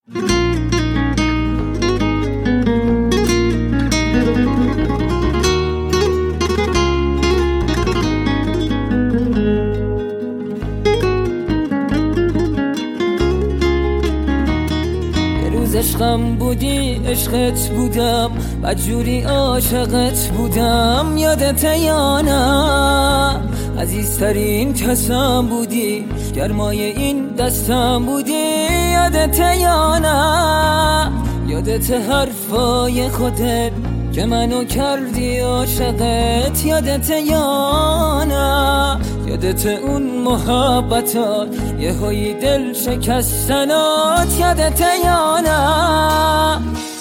عشقم بودی عشقت بودم بدجوری عاشقت بودم یادت یا نه عزیزترین کسم بودی گرمای این دستم بودی یادت یا نه یادت حرفای خودت که منو کردی عاشقت یادت یا نه یادت اون محبتات یه هایی دل شکستنات یادت یا نه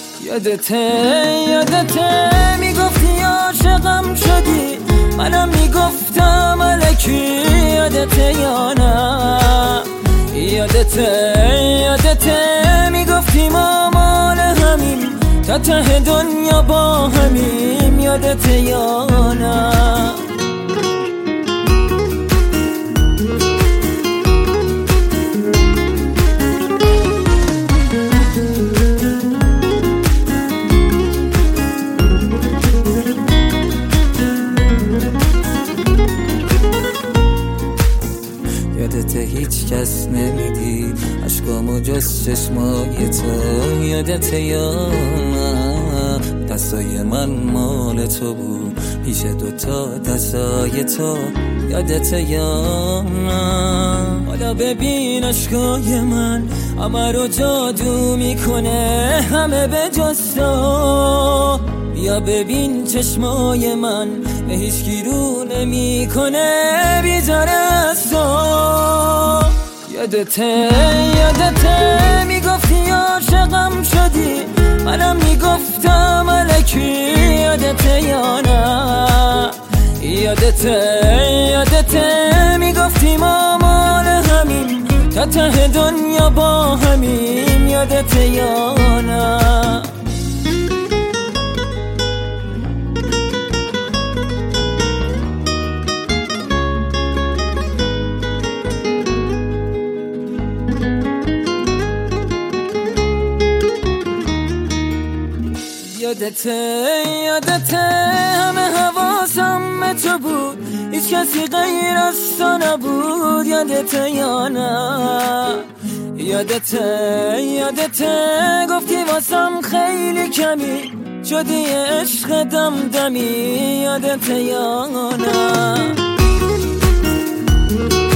یادت میگفتی عاشقم شدی منم میگفتم الکی یادت یا نه یادت میگفتی ما مال همیم تا ته دنیا با همیم یادت یا نه یادت هیچ کس نمیدید عشقامو جز چشمای تو یادت یا نه دستای من مال تو بود پیش دوتا دستای تو یادت یا نه حالا ببین عشقای من همه رو جادو میکنه همه به جز تو بیا ببین چشمای من به هیچ کی رو نمیکنه بیزار از تو یادت میگفتی عاشقم شدی منم میگفتم الکی یادت یا نه یادت میگفتی ما مال همین تا ته دنیا با همین یادت یا نه یادت همه حواسم به تو بود هیچ کسی غیر از تو نبود یادت یا نه یادت گفتی واسم خیلی کمی شدی عشق دمدمی یادت یا نه